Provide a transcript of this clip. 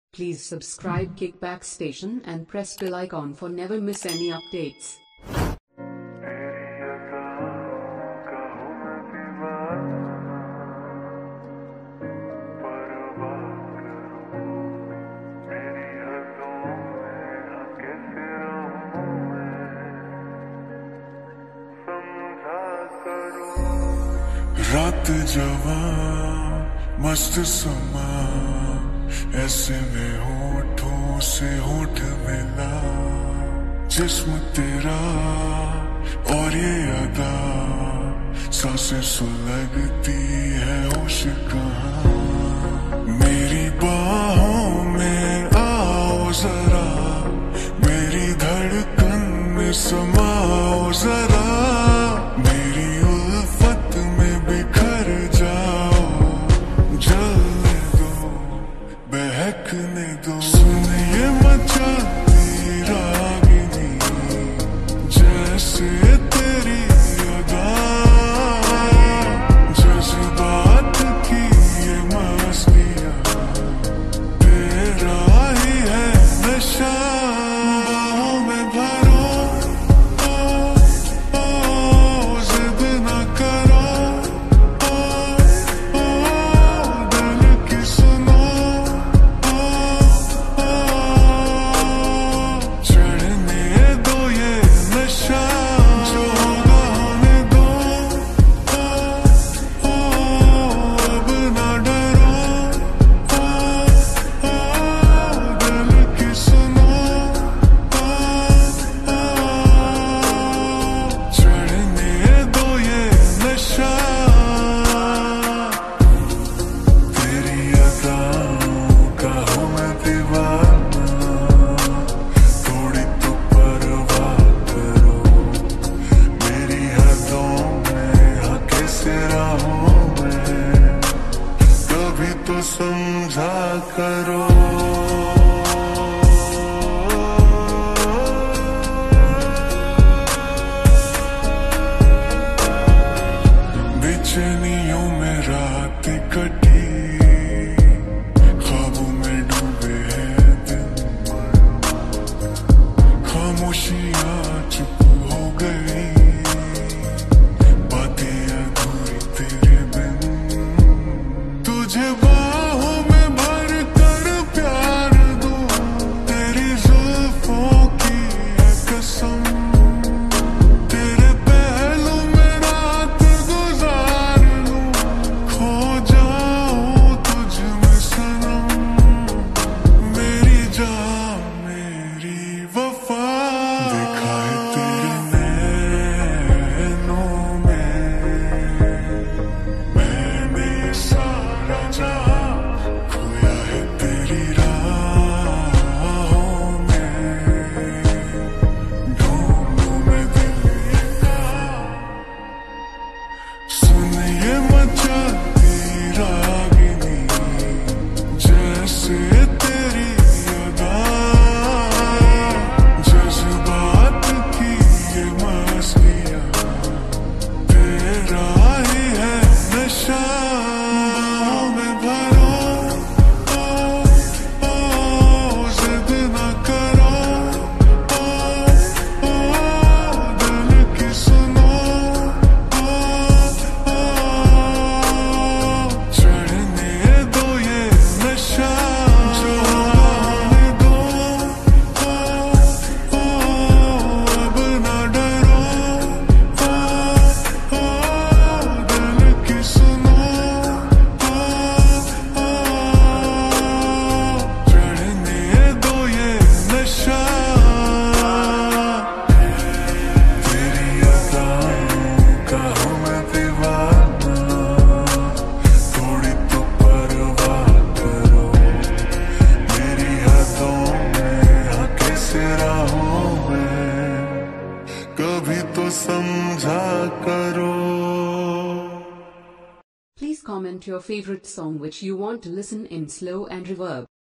Please subscribe Kickback Station and press bell icon for never miss any updates. रात जवां मस्त समा ऐसे में होठों से होठ मिला जिस्म तेरा और ये अदा सांसें सुलगती है होश कहाँ मेरी बाहों में आओ जरा मेरी धड़कन में समाओ जरा मेरी उल्फत में बिखर जाओ जलने दो बहकने दो सुनिए मचाती रागिनी जैसे तेरी अदा जज्बात की ये मस्तियाँ तेरा ही है नशा बाहों में भरो जिद न करो दिल की सुनो चढ़ने दो ये नशा जो होगा होने दो अब ना डरो दिल की सुनो चढ़ने दो ये नशा तेरी अदाओं का हूँ मैं दीवाना थोड़ी तो परवाह करो मेरी हदों में हाँ कैसे रहूं मैं कभी तो समझा करो बेचैनियों में रात कटी ख्वाबों में डूबे हैं दिन खामोशियां चुप हो गई बातें अधूरी तेरे बिन तुझे बाहों में भर कर प्यार दूं तेरी जुल्फों की है कसम तेरे पहलू में रात गुजार लूं खो जाऊं तुझ में सनम मेरी जान मेरी वफा देखा है तेरे नैनों में मैंने सारा जहां खोया है तेरी राहों में ढूंढूं मैं दिल ये कहाँ सुनिए मचाती रागिनी जैसे तेरी अदा जज्बात की ये मस्तियाँ तेरा ही है नशा बाहों में भरो जिद न करो दिल की सुनो चढ़ने दो ये नशा जो होने दो अब ना डरो दिल की सुनो चढ़ने दो ये नशा तेरी अदाओं का हूँ मैं दीवाना थोड़ी तो परवाह करो मेरी हदों में हाँ कैसे रहूं मैं कभी तो समझा करो Please comment your favorite song which you want to listen in slow and reverb.